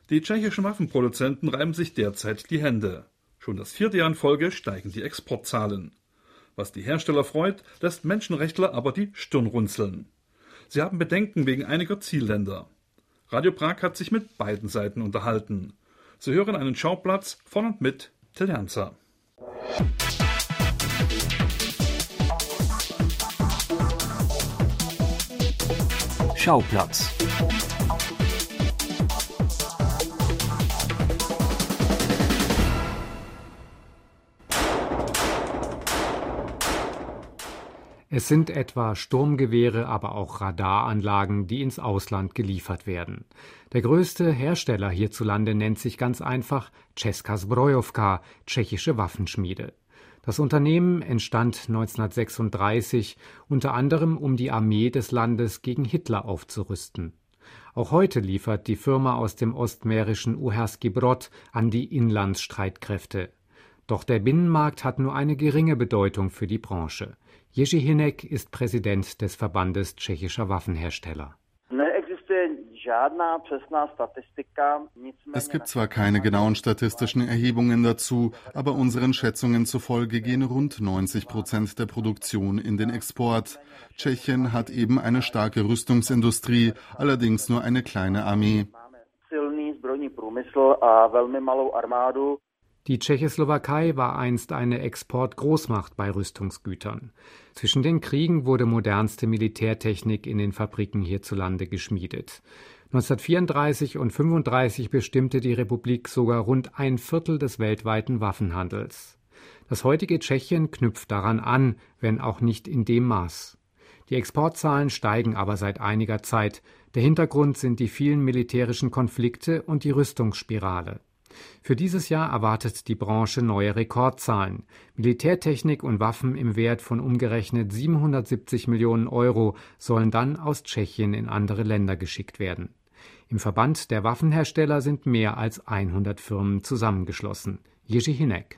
Die tschechischen Waffenproduzenten reiben sich derzeit die Hände. Schon das 4. Jahr in Folge steigen die Exportzahlen. Was die Hersteller freut, lässt Menschenrechtler aber die Stirn runzeln. Sie haben Bedenken wegen einiger Zielländer. Radio Prag hat sich mit beiden Seiten unterhalten. Sie hören einen Schauplatz von und mit Till Janzer. Schauplatz. Es sind etwa Sturmgewehre, aber auch Radaranlagen, die ins Ausland geliefert werden. Der größte Hersteller hierzulande nennt sich ganz einfach Česká zbrojovka, tschechische Waffenschmiede. Das Unternehmen entstand 1936 unter anderem, um die Armee des Landes gegen Hitler aufzurüsten. Auch heute liefert die Firma aus dem ostmährischen Uherský Brod an die Inlandsstreitkräfte. Doch der Binnenmarkt hat nur eine geringe Bedeutung für die Branche. Jiří Hynek ist Präsident des Verbandes tschechischer Waffenhersteller. Es gibt zwar keine genauen statistischen Erhebungen dazu, aber unseren Schätzungen zufolge gehen rund 90% der Produktion in den Export. Tschechien hat eben eine starke Rüstungsindustrie, allerdings nur eine kleine Armee. Die Tschechoslowakei war einst eine Exportgroßmacht bei Rüstungsgütern. Zwischen den Kriegen wurde modernste Militärtechnik in den Fabriken hierzulande geschmiedet. 1934 und 1935 bestimmte die Republik sogar rund 1/4 des weltweiten Waffenhandels. Das heutige Tschechien knüpft daran an, wenn auch nicht in dem Maß. Die Exportzahlen steigen aber seit einiger Zeit. Der Hintergrund sind die vielen militärischen Konflikte und die Rüstungsspirale. Für dieses Jahr erwartet die Branche neue Rekordzahlen. Militärtechnik und Waffen im Wert von umgerechnet 770 Millionen Euro sollen dann aus Tschechien in andere Länder geschickt werden. Im Verband der Waffenhersteller sind mehr als 100 Firmen zusammengeschlossen. Jiří Hynek.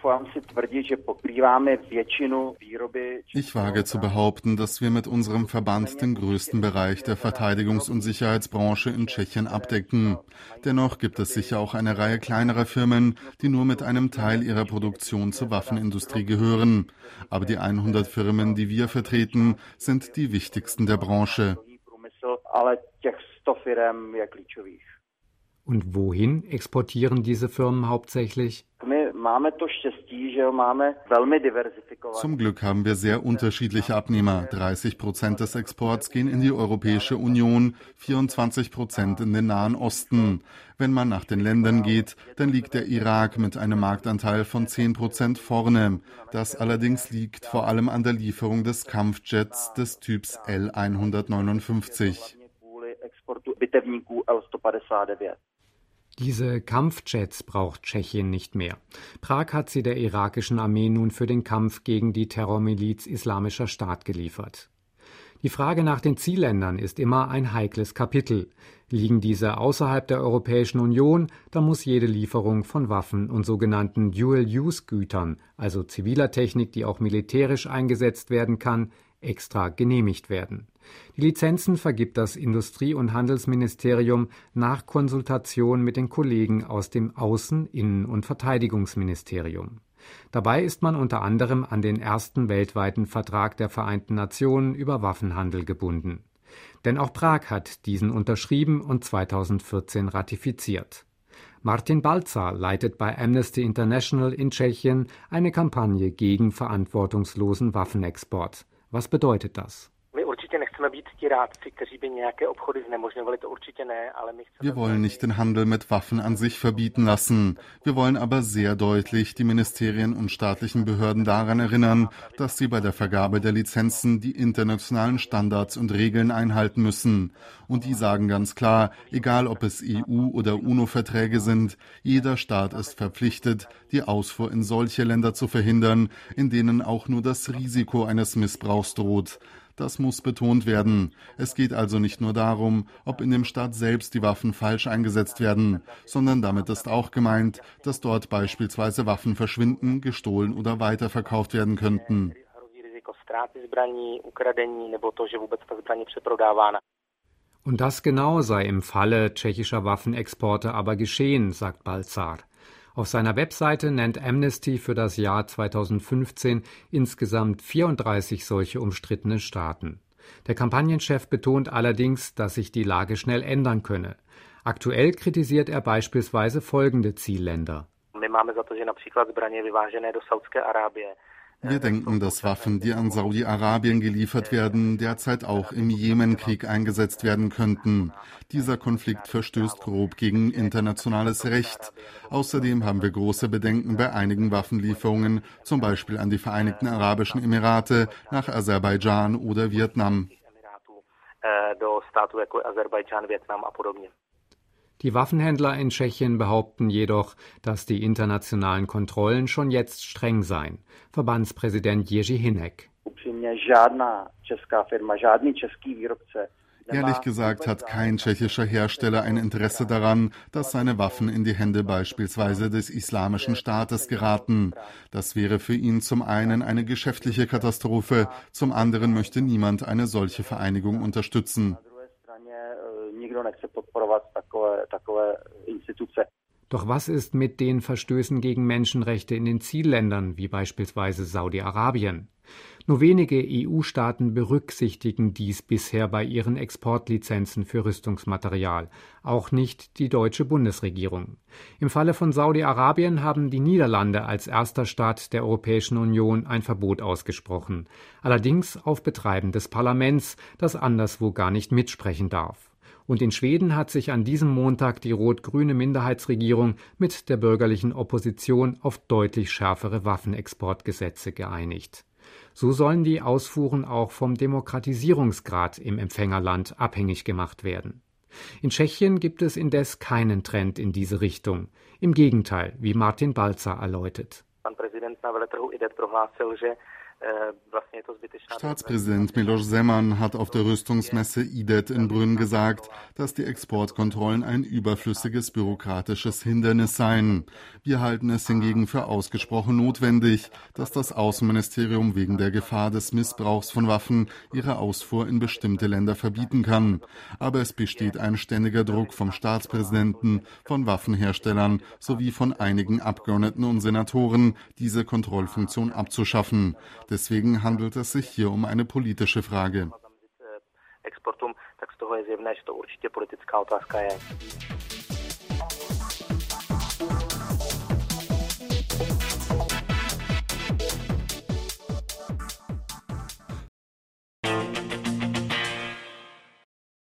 Ich wage zu behaupten, dass wir mit unserem Verband den größten Bereich der Verteidigungs- und Sicherheitsbranche in Tschechien abdecken. Dennoch gibt es sicher auch eine Reihe kleinerer Firmen, die nur mit einem Teil ihrer Produktion zur Waffenindustrie gehören. Aber die 100 Firmen, die wir vertreten, sind die wichtigsten der Branche. Und wohin exportieren diese Firmen hauptsächlich? Zum Glück haben wir sehr unterschiedliche Abnehmer. 30% des Exports gehen in die Europäische Union, 24% in den Nahen Osten. Wenn man nach den Ländern geht, dann liegt der Irak mit einem Marktanteil von 10% vorne. Das allerdings liegt vor allem an der Lieferung des Kampfjets des Typs L-159. Diese Kampfjets braucht Tschechien nicht mehr. Prag hat sie der irakischen Armee nun für den Kampf gegen die Terrormiliz Islamischer Staat geliefert. Die Frage nach den Zielländern ist immer ein heikles Kapitel. Liegen diese außerhalb der Europäischen Union, dann muss jede Lieferung von Waffen und sogenannten Dual-Use-Gütern, also ziviler Technik, die auch militärisch eingesetzt werden kann, extra genehmigt werden. Die Lizenzen vergibt das Industrie- und Handelsministerium nach Konsultation mit den Kollegen aus dem Außen-, Innen- und Verteidigungsministerium. Dabei ist man unter anderem an den ersten weltweiten Vertrag der Vereinten Nationen über Waffenhandel gebunden. Denn auch Prag hat diesen unterschrieben und 2014 ratifiziert. Martin Balza leitet bei Amnesty International in Tschechien eine Kampagne gegen verantwortungslosen Waffenexport. Was bedeutet das? Wir wollen nicht den Handel mit Waffen an sich verbieten lassen. Wir wollen aber sehr deutlich die Ministerien und staatlichen Behörden daran erinnern, dass sie bei der Vergabe der Lizenzen die internationalen Standards und Regeln einhalten müssen. Und die sagen ganz klar, egal ob es EU- oder UNO-Verträge sind, jeder Staat ist verpflichtet, die Ausfuhr in solche Länder zu verhindern, in denen auch nur das Risiko eines Missbrauchs droht. Das muss betont werden. Es geht also nicht nur darum, ob in dem Staat selbst die Waffen falsch eingesetzt werden, sondern damit ist auch gemeint, dass dort beispielsweise Waffen verschwinden, gestohlen oder weiterverkauft werden könnten. Und das genau sei im Falle tschechischer Waffenexporte aber geschehen, sagt Balcar. Auf seiner Webseite nennt Amnesty für das Jahr 2015 insgesamt 34 solche umstrittene Staaten. Der Kampagnenchef betont allerdings, dass sich die Lage schnell ändern könne. Aktuell kritisiert er beispielsweise folgende Zielländer. Wir denken, dass Waffen, die an Saudi-Arabien geliefert werden, derzeit auch im Jemenkrieg eingesetzt werden könnten. Dieser Konflikt verstößt grob gegen internationales Recht. Außerdem haben wir große Bedenken bei einigen Waffenlieferungen, zum Beispiel an die Vereinigten Arabischen Emirate, nach Aserbaidschan oder Vietnam. Die Waffenhändler in Tschechien behaupten jedoch, dass die internationalen Kontrollen schon jetzt streng seien. Verbandspräsident Jiří Hynek. Ehrlich gesagt hat kein tschechischer Hersteller ein Interesse daran, dass seine Waffen in die Hände beispielsweise des Islamischen Staates geraten. Das wäre für ihn zum einen eine geschäftliche Katastrophe, zum anderen möchte niemand eine solche Vereinigung unterstützen. Doch was ist mit den Verstößen gegen Menschenrechte in den Zielländern, wie beispielsweise Saudi-Arabien? Nur wenige EU-Staaten berücksichtigen dies bisher bei ihren Exportlizenzen für Rüstungsmaterial, auch nicht die deutsche Bundesregierung. Im Falle von Saudi-Arabien haben die Niederlande als erster Staat der Europäischen Union ein Verbot ausgesprochen, allerdings auf Betreiben des Parlaments, das anderswo gar nicht mitsprechen darf. Und in Schweden hat sich an diesem Montag die rot-grüne Minderheitsregierung mit der bürgerlichen Opposition auf deutlich schärfere Waffenexportgesetze geeinigt. So sollen die Ausfuhren auch vom Demokratisierungsgrad im Empfängerland abhängig gemacht werden. In Tschechien gibt es indes keinen Trend in diese Richtung. Im Gegenteil, wie Martin Balcar erläutert. Staatspräsident Miloš Zeman hat auf der Rüstungsmesse IDET in Brünn gesagt, dass die Exportkontrollen ein überflüssiges bürokratisches Hindernis seien. Wir halten es hingegen für ausgesprochen notwendig, dass das Außenministerium wegen der Gefahr des Missbrauchs von Waffen ihre Ausfuhr in bestimmte Länder verbieten kann. Aber es besteht ein ständiger Druck vom Staatspräsidenten, von Waffenherstellern sowie von einigen Abgeordneten und Senatoren, diese Kontrollfunktion abzuschaffen. Deswegen handelt es sich hier um eine politische Frage. Tak z toho je zjevné, že to určitě politická otázka je.